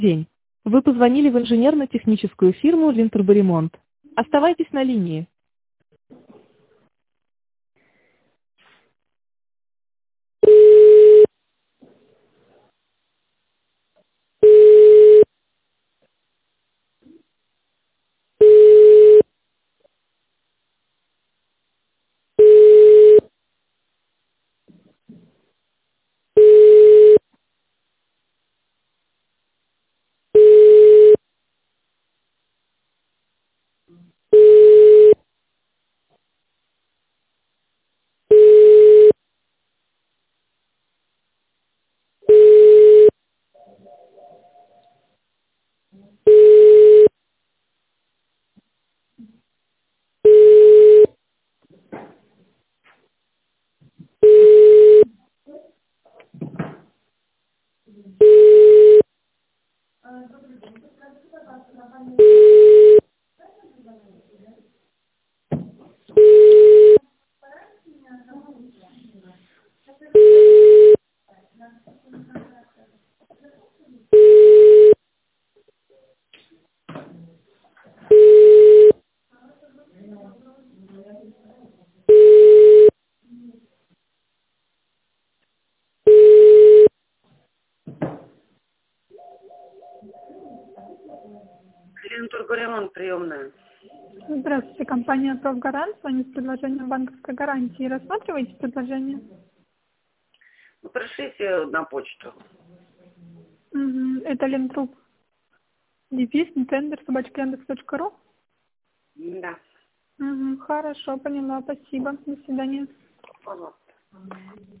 День. Вы позвонили в инженерно-техническую фирму «Линтерборемонт». Оставайтесь на линии. Линтерборемонт приемная. Здравствуйте, компания «Профгарант». Звонит с предложением банковской гарантии. Рассматриваете предложение? Ну, пришлите на почту. Это Лентруб. Девиз, тендер, @яндекс.ру. Да, Хорошо, поняла, спасибо. До свидания. пожалуйста.